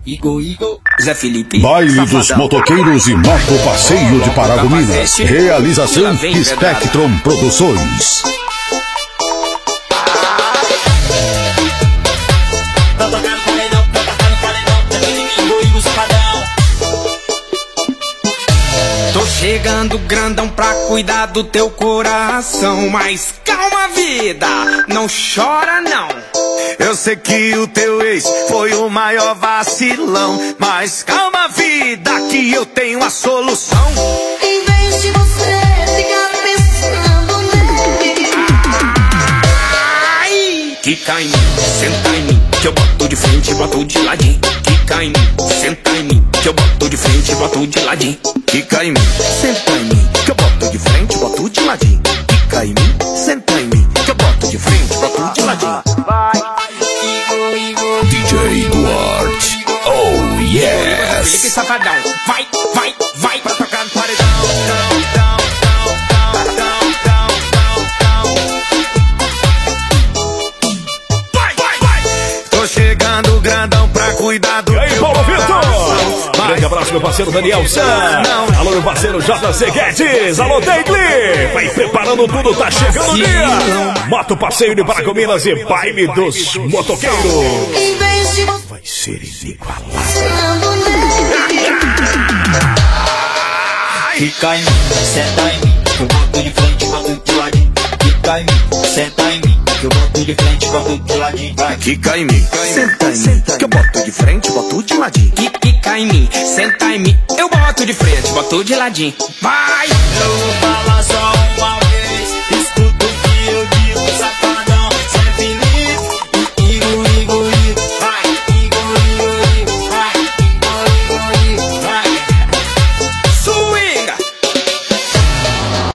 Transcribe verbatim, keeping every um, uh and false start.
Igor, Igor, Zé Felipe. Baile dos motoqueiros e moto passeio de Paragominas. Realização Spectrum Produções. Tô chegando grandão pra cuidar do teu coração, mas calma, vida, não chora não. Eu sei que o teu ex foi o maior vacilão, mas calma, vida, que eu tenho a solução. Em vez de você ficar pensando nele, Ai, quica em mim, senta em mim, que eu boto de frente e boto de ladinho. Quica em mim, senta em mim, que eu boto de frente e boto de ladinho. Quica em mim, senta em mim, que eu boto de frente e boto de ladinho. Quica em mim, senta em mim, que eu boto de frente e boto de ladinho. D J Duarte, oh yes. Felipe Safadão, vai, vai, vai pra tocar no paredão. Vai, vai, vai. Tô chegando grandão pra cuidar do. E aí, Paulo Vitor! Grande abraço, meu parceiro Daniel San. Alô, meu parceiro J C Guedes. Alô, Degli. Vai preparando tudo, tá chegando o dia. Moto passeio de Paragominas e baile dos motoqueiros. em vez de você Vai ser inigualável. pensando nele, Fica em mim, senta em mim, que eu boto de frente, boto de ladinho. Fica em mim, senta em mim, que eu boto de frente, boto de ladinho. Vai. Quica em mim, senta em mim, que eu boto de frente e boto de ladinho. Quica em mim, senta em mim, eu boto de frente, boto de ladinho. Vai! Eu vou falar só